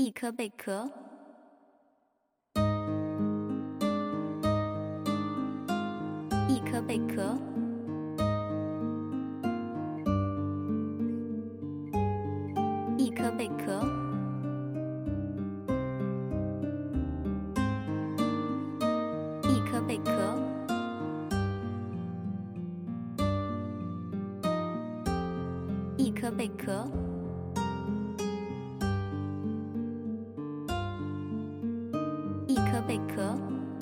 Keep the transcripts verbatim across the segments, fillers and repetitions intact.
一颗贝壳，一颗贝壳，一颗贝壳，一颗贝壳，一颗贝壳。一颗贝壳，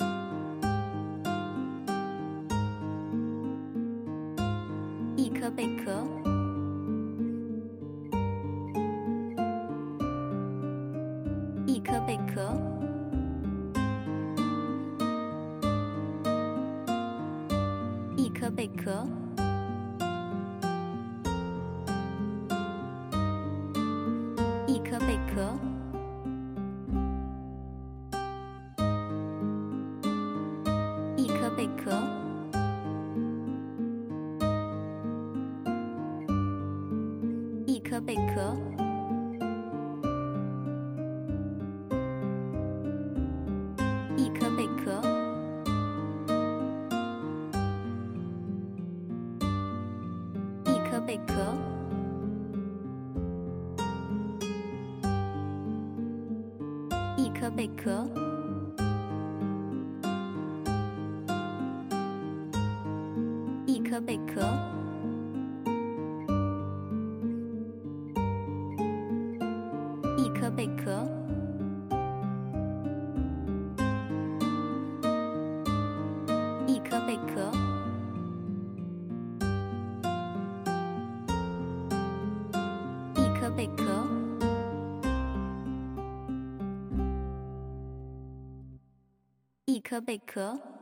一颗贝壳，一颗贝壳，一颗贝壳，一颗贝壳。一颗贝壳，一颗贝壳，一颗贝壳，一颗贝壳，一颗贝壳。一颗贝壳，一颗贝壳，一颗贝壳，一颗贝壳，一颗贝壳。